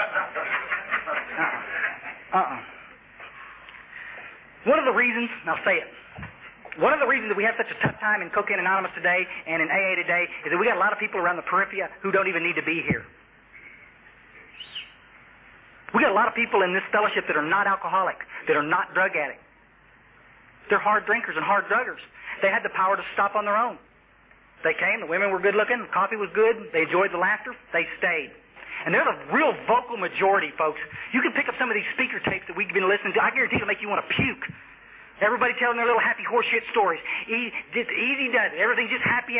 One of the reasons, and I'll say it, one of the reasons that we have such a tough time in Cocaine Anonymous today and in AA today is that we got a lot of people around the periphery who don't even need to be here. We got a lot of people in this fellowship that are not alcoholic, that are not drug addicts. They're hard drinkers and hard druggers. They had the power to stop on their own. They came, the women were good looking, the coffee was good, they enjoyed the laughter, they stayed. And they're the real vocal majority, folks. You can pick up some of these speaker tapes that we've been listening to. I guarantee it'll make you want to puke. Everybody telling their little happy horseshit stories. Easy does it. Everything's just happy.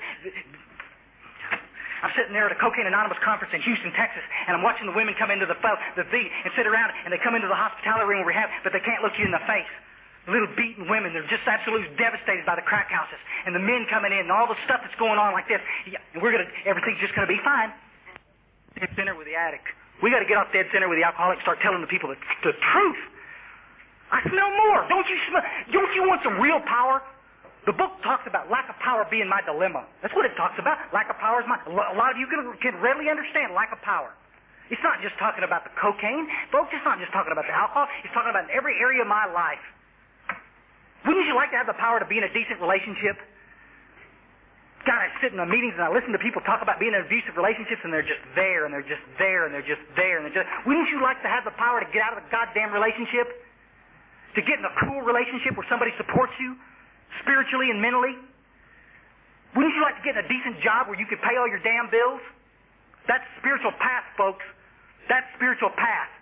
I'm sitting there at a Cocaine Anonymous conference in Houston, Texas, and I'm watching the women come into the and sit around, and they come into the hospitality room where we have, but they can't look you in the face. The little beaten women, they're just absolutely devastated by the crack houses. And the men coming in, and all the stuff that's going on like this. And everything's just going to be fine. Dead center with the addict. We got to get off dead center with the alcoholic and start telling the people the truth. I smell more. Don't you want some real power? The book talks about lack of power being my dilemma. That's what it talks about. Lack of power is a lot of you can readily understand lack of power. It's not just talking about the cocaine. Folks, it's not just talking about the alcohol. It's talking about in every area of my life. Wouldn't you like to have the power to be in a decent relationship? God, I sit in the meetings and I listen to people talk about being in abusive relationships, and they're just there, and they're just there, and they're just there, and they're just... Wouldn't you like to have the power to get out of the goddamn relationship? To get in a cool relationship where somebody supports you spiritually and mentally? Wouldn't you like to get in a decent job where you could pay all your damn bills? That's spiritual path, folks. That's spiritual path.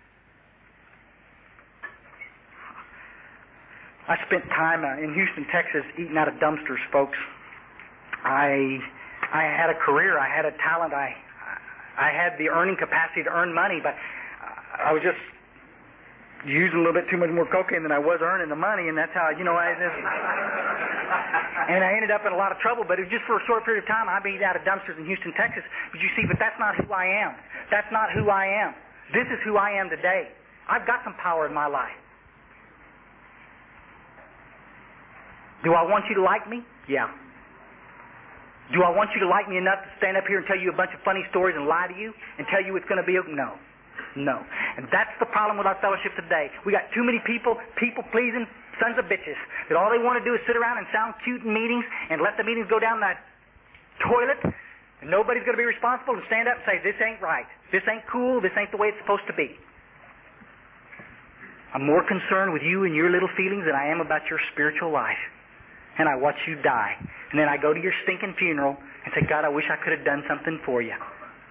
I spent time in Houston, Texas, eating out of dumpsters, folks. I had a career. I had a talent. I had the earning capacity to earn money, but I was just using a little bit too much more cocaine than I was earning the money, and that's how, and I ended up in a lot of trouble, but it was just for a short period of time. I beat out of dumpsters in Houston, Texas. But you see, that's not who I am. That's not who I am. This is who I am today. I've got some power in my life. Do I want you to like me? Yeah. Do I want you to like me enough to stand up here and tell you a bunch of funny stories and lie to you and tell you it's going to be okay? No. No. And that's the problem with our fellowship today. We got too many people-pleasing sons of bitches that all they want to do is sit around and sound cute in meetings and let the meetings go down that toilet, and nobody's going to be responsible and stand up and say, this ain't right. This ain't cool. This ain't the way it's supposed to be. I'm more concerned with you and your little feelings than I am about your spiritual life. And I watch you die. And then I go to your stinking funeral and say, God, I wish I could have done something for you.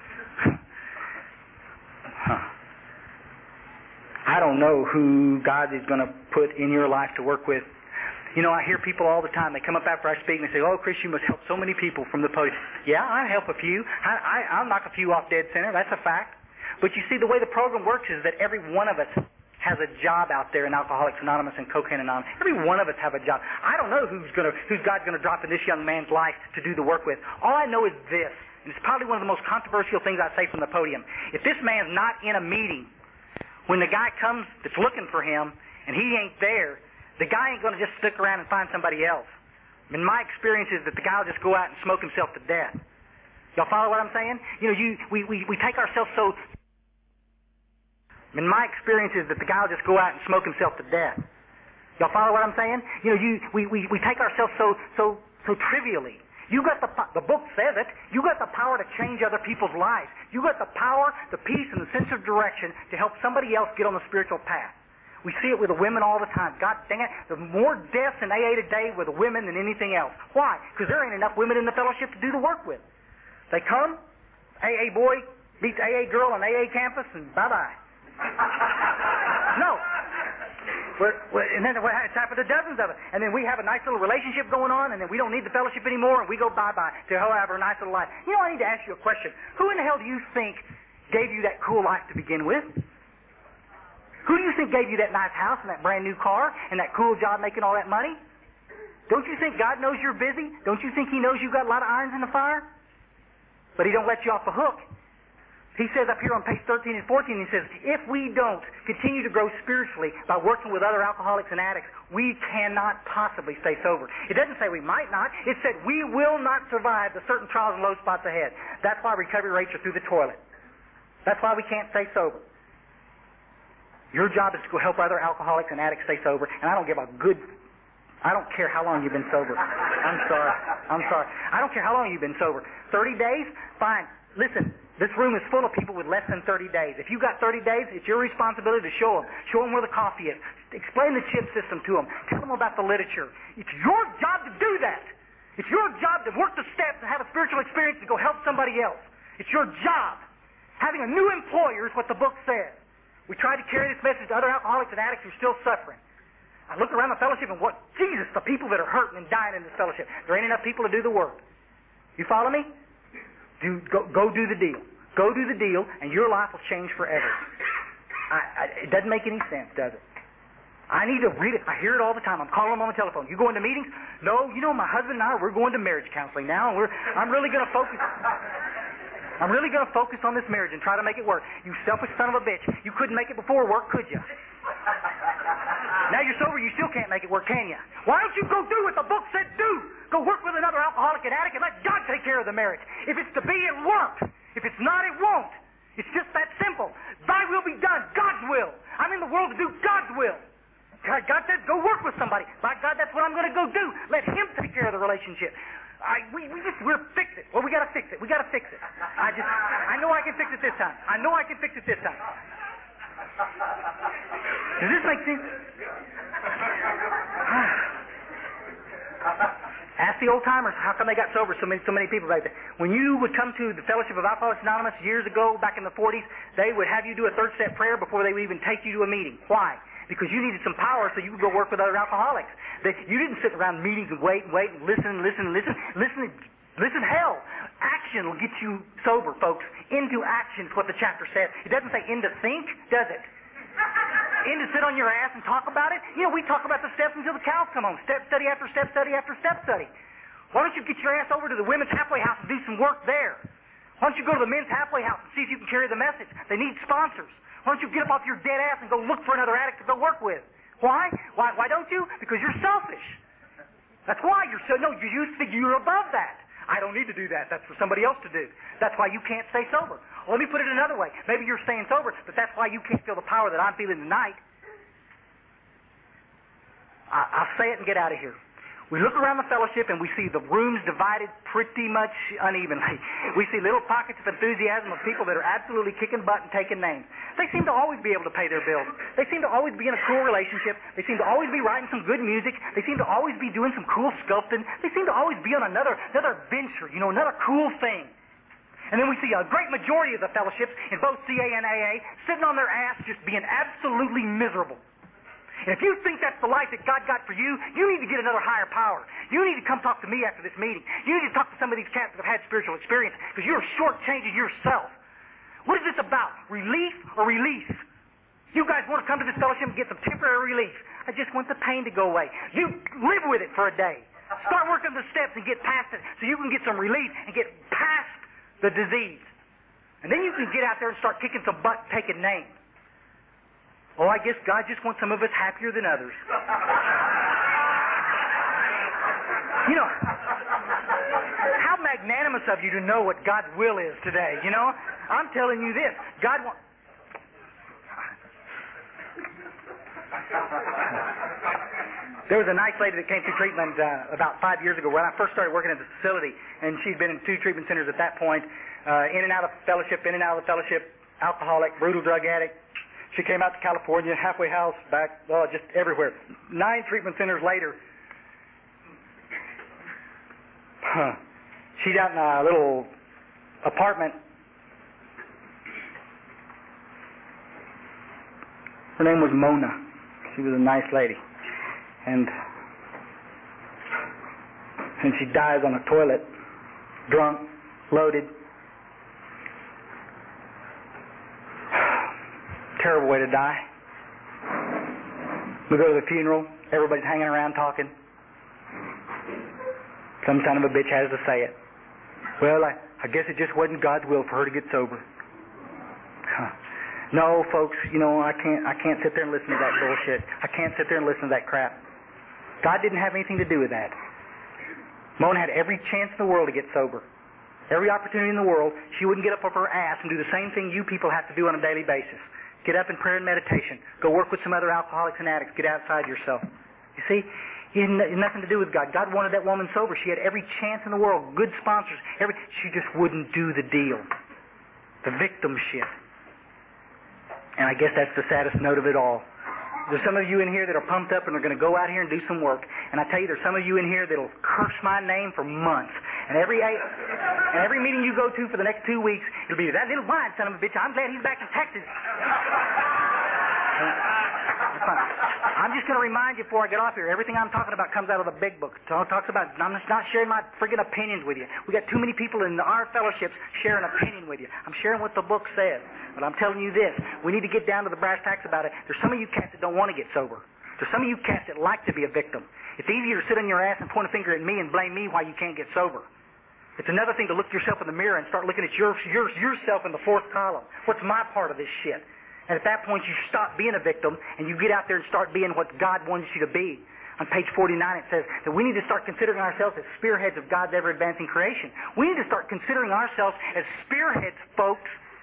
I don't know who God is going to put in your life to work with. I hear people all the time. They come up after I speak and they say, oh, Chris, you must help so many people from the podium. Yeah, I help a few. I'll knock a few off dead center. That's a fact. But you see, the way the program works is that every one of us has a job out there in Alcoholics Anonymous and Cocaine Anonymous. Every one of us have a job. I don't know who's God's going to drop in this young man's life to do the work with. All I know is this, and it's probably one of the most controversial things I say from the podium. If this man's not in a meeting when the guy comes that's looking for him and he ain't there, the guy ain't going to just stick around and find somebody else. I mean, my experience is that the guy will just go out and smoke himself to death. Y'all follow what I'm saying? We take ourselves so... In my experience is that the guy will just go out and smoke himself to death. Y'all follow what I'm saying? We take ourselves so trivially. You got the book says it. You got the power to change other people's lives. You got the power, the peace, and the sense of direction to help somebody else get on the spiritual path. We see it with the women all the time. God dang it, there's more deaths in AA today with the women than anything else. Why? Because there ain't enough women in the fellowship to do the work with. They come, AA boy beats AA girl on AA campus, and bye-bye. No. And then it's happened to dozens of it. And then we have a nice little relationship going on, and then we don't need the fellowship anymore, and we go bye-bye to have a nice little life. I need to ask you a question. Who in the hell do you think gave you that cool life to begin with? Who do you think gave you that nice house and that brand new car and that cool job making all that money? Don't you think God knows you're busy? Don't you think He knows you've got a lot of irons in the fire? But He don't let you off the hook. He says up here on page 13 and 14, he says, if we don't continue to grow spiritually by working with other alcoholics and addicts, we cannot possibly stay sober. It doesn't say we might not. It said we will not survive the certain trials and low spots ahead. That's why recovery rates are through the toilet. That's why we can't stay sober. Your job is to go help other alcoholics and addicts stay sober, and I don't care how long you've been sober. I'm sorry. I don't care how long you've been sober. 30 days? Fine. Listen, this room is full of people with less than 30 days. If you've got 30 days, it's your responsibility to show them. Show them where the coffee is. Explain the chip system to them. Tell them about the literature. It's your job to do that. It's your job to work the steps and have a spiritual experience to go help somebody else. It's your job. Having a new employer is what the book says. We try to carry this message to other alcoholics and addicts who are still suffering. I look around the fellowship and Jesus, the people that are hurting and dying in this fellowship. There ain't enough people to do the work. You follow me? Go do the deal. Go do the deal, and your life will change forever. It doesn't make any sense, does it? I need to read it. I hear it all the time. I'm calling them on the telephone. You going to meetings? No, my husband and I, we're going to marriage counseling now, and I'm really going to focus on this marriage and try to make it work. You selfish son of a bitch. You couldn't make it before work, could you? Now you're sober, you still can't make it work, can you? Why don't you go do what the book said do? Go work with another alcoholic and addict and let God take care of the marriage. If it's to be, it works. If it's not, it won't. It's just that simple. Thy will be done, God's will. I'm in the world to do God's will. God says, go work with somebody. By God, that's what I'm going to go do. Let Him take care of the relationship. We're fix it. Well, we got to fix it. I know I can fix it this time. Does this make sense? Ask the old timers how come they got sober. So many people back there. When you would come to the Fellowship of Alcoholics Anonymous years ago, back in the 40s, they would have you do a third step prayer before they would even take you to a meeting. Why? Because you needed some power so you could go work with other alcoholics. You didn't sit around meetings and wait and listen. Hell, action will get you sober, folks. Into action is what the chapter says. It doesn't say into think, does it? in to sit on your ass and talk about it? You know, we talk about the steps until the cows come home. Step study after step study after step study. Why don't you get your ass over to the women's halfway house and do some work there? Why don't you go to the men's halfway house and see if you can carry the message? They need sponsors. Why don't you get up off your dead ass and go look for another addict to go work with? Why? Why don't you? Because you're selfish. That's why you're so... No, you used to think you're above that. I don't need to do that. That's for somebody else to do. That's why you can't stay sober. Well, let me put it another way. Maybe you're staying sober, but that's why you can't feel the power that I'm feeling tonight. I'll say it and get out of here. We look around the fellowship and we see the rooms divided pretty much unevenly. We see little pockets of enthusiasm of people that are absolutely kicking butt and taking names. They seem to always be able to pay their bills. They seem to always be in a cool relationship. They seem to always be writing some good music. They seem to always be doing some cool sculpting. They seem to always be on another venture, another cool thing. And then we see a great majority of the fellowships in both CA and AA sitting on their ass just being absolutely miserable. And if you think that's the life that God got for you, you need to get another higher power. You need to come talk to me after this meeting. You need to talk to some of these cats that have had spiritual experience because you're shortchanging yourself. What is this about? Relief or release? You guys want to come to this fellowship and get some temporary relief. I just want the pain to go away. You live with it for a day. Start working the steps and get past it so you can get some relief and get past the disease. And then you can get out there and start kicking some butt and taking names. Oh, I guess God just wants some of us happier than others. How magnanimous of you to know what God's will is today, I'm telling you this. God wants... There was a nice lady that came through treatment about 5 years ago when I first started working at the facility, and she'd been in 2 treatment centers at that point, in and out of fellowship, alcoholic, brutal drug addict. She came out to California, halfway house, back, just everywhere. 9 treatment centers later, she's out in a little apartment. Her name was Mona. She was a nice lady. And she dies on a toilet, drunk, loaded. Terrible way to die. We go to the funeral. Everybody's hanging around talking. Some son of a bitch has to say it. Well, I guess it just wasn't God's will for her to get sober. No, folks, I can't sit there and listen to that bullshit. I can't sit there and listen to that crap. God didn't have anything to do with that. Mona had every chance in the world to get sober. Every opportunity in the world. She wouldn't get up off her ass and do the same thing you people have to do on a daily basis. Get up in prayer and meditation. Go work with some other alcoholics and addicts. Get outside yourself. You see, it had nothing to do with God. God wanted that woman sober. She had every chance in the world. Good sponsors. She just wouldn't do the deal. The victim shit. And I guess that's the saddest note of it all. There's some of you in here that are pumped up and are going to go out here and do some work. And I tell you, there's some of you in here that will curse my name for months. And every meeting you go to for the next 2 weeks, it'll be, that little blind son of a bitch, I'm glad he's back in Texas. I'm just going to remind you before I get off here, everything I'm talking about comes out of the big book. It talks about, I'm just not sharing my friggin' opinions with you. We got too many people in our fellowships sharing opinion with you. I'm sharing what the book says. But I'm telling you this, we need to get down to the brass tacks about it. There's some of you cats that don't want to get sober. There's some of you cats that like to be a victim. It's easier to sit on your ass and point a finger at me and blame me why you can't get sober. It's another thing to look yourself in the mirror and start looking at yourself in the 4th column. What's my part of this shit? And at that point, you stop being a victim and you get out there and start being what God wants you to be. On page 49, it says that we need to start considering ourselves as spearheads of God's ever-advancing creation. We need to start considering ourselves as spearheads, folks.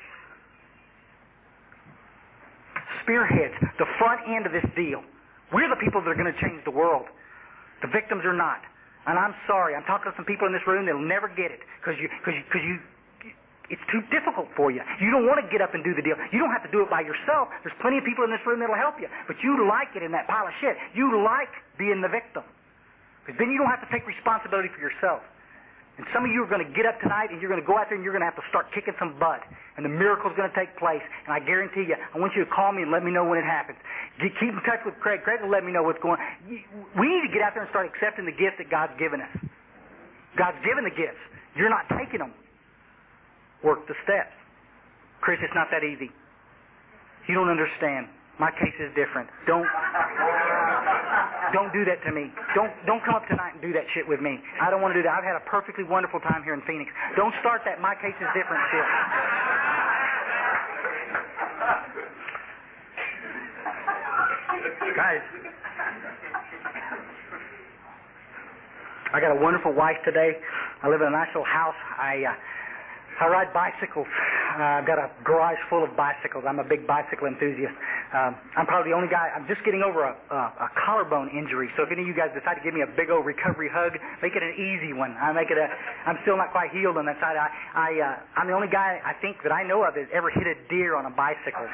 Spearheads, the front end of this deal. We're the people that are going to change the world. The victims are not. And I'm sorry, I'm talking to some people in this room that'll never get it because it's too difficult for you. You don't want to get up and do the deal. You don't have to do it by yourself. There's plenty of people in this room that'll help you. But you like it in that pile of shit. You like being the victim. Because then you don't have to take responsibility for yourself. And some of you are going to get up tonight and you're going to go out there and you're going to have to start kicking some butt. And the miracle's going to take place. And I guarantee you, I want you to call me and let me know when it happens. Keep in touch with Craig. Craig will let me know what's going on. We need to get out there and start accepting the gift that God's given us. God's given the gifts. You're not taking them. Work the steps. Chris, it's not that easy. You don't understand. My case is different. Don't do that to me. Don't come up tonight and do that shit with me. I don't want to do that. I've had a perfectly wonderful time here in Phoenix. Don't start that my case is different shit. Guys, I got a wonderful wife today. I live in a nice little house. I ride bicycles. I've got a garage full of bicycles. I'm a big bicycle enthusiast. I'm probably the only guy. I'm just getting over a collarbone injury. So if any of you guys decide to give me a big old recovery hug, make it an easy one. I'm still not quite healed on that side. I'm the only guy I think that I know of that's ever hit a deer on a bicycle.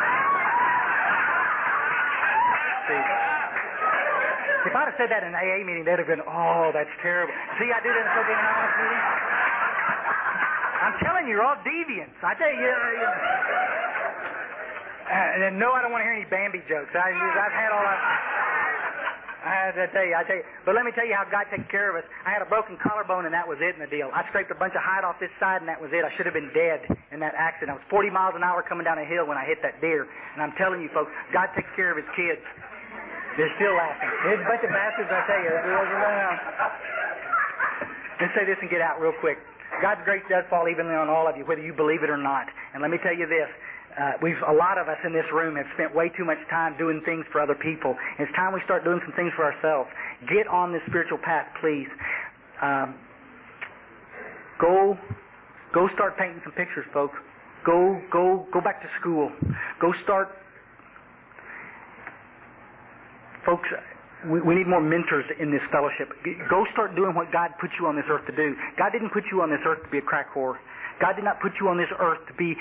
See, if I'd have said that in an AA meeting, they'd have been, oh, that's terrible. See, I did it in a Soviet Anonymous meeting. I'm telling you, you're all deviants. I tell you, and no, I don't want to hear any Bambi jokes. I've had all that. I tell you. But let me tell you how God takes care of us. I had a broken collarbone, and that was it in the deal. I scraped a bunch of hide off this side, and that was it. I should have been dead in that accident. I was 40 miles an hour coming down a hill when I hit that deer. And I'm telling you, folks, God takes care of His kids. They're still laughing. There's a bunch of bastards, I tell you. Let's say this and get out real quick. God's grace does fall evenly on all of you, whether you believe it or not. And let me tell you this. A lot of us in this room have spent way too much time doing things for other people. It's time we start doing some things for ourselves. Get on this spiritual path, please. Go start painting some pictures, folks. Go back to school. Go start. Folks, we need more mentors in this fellowship. Go start doing what God put you on this earth to do. God didn't put you on this earth to be a crack whore. God did not put you on this earth to be.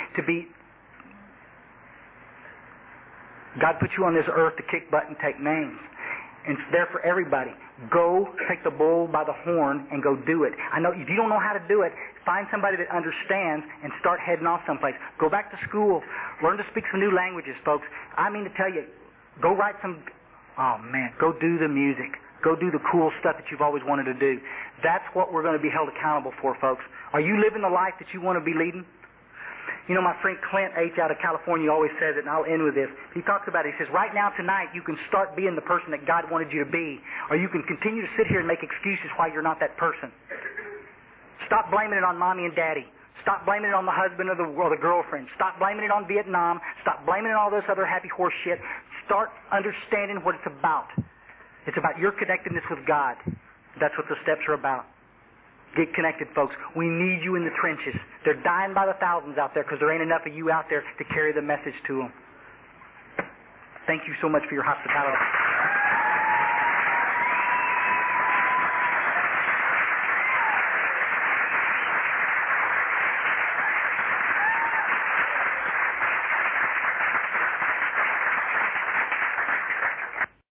God put you on this earth to kick butt and take names. And it's there for everybody. Go take the bull by the horn and go do it. I know if you don't know how to do it, find somebody that understands and start heading off someplace. Go back to school. Learn to speak some new languages, folks. I mean to tell you, go write some. Oh, man, go do the music. Go do the cool stuff that you've always wanted to do. That's what we're going to be held accountable for, folks. Are you living the life that you want to be leading? You know, my friend Clint H. out of California always says it, and I'll end with this. He talks about it. He says, right now, tonight, you can start being the person that God wanted you to be, or you can continue to sit here and make excuses why you're not that person. Stop blaming it on mommy and daddy. Stop blaming it on the husband or the girlfriend. Stop blaming it on Vietnam. Stop blaming it on all this other happy horse shit. Start understanding what it's about. It's about your connectedness with God. That's what the steps are about. Get connected, folks. We need you in the trenches. They're dying by the thousands out there because there ain't enough of you out there to carry the message to them. Thank you so much for your hospitality.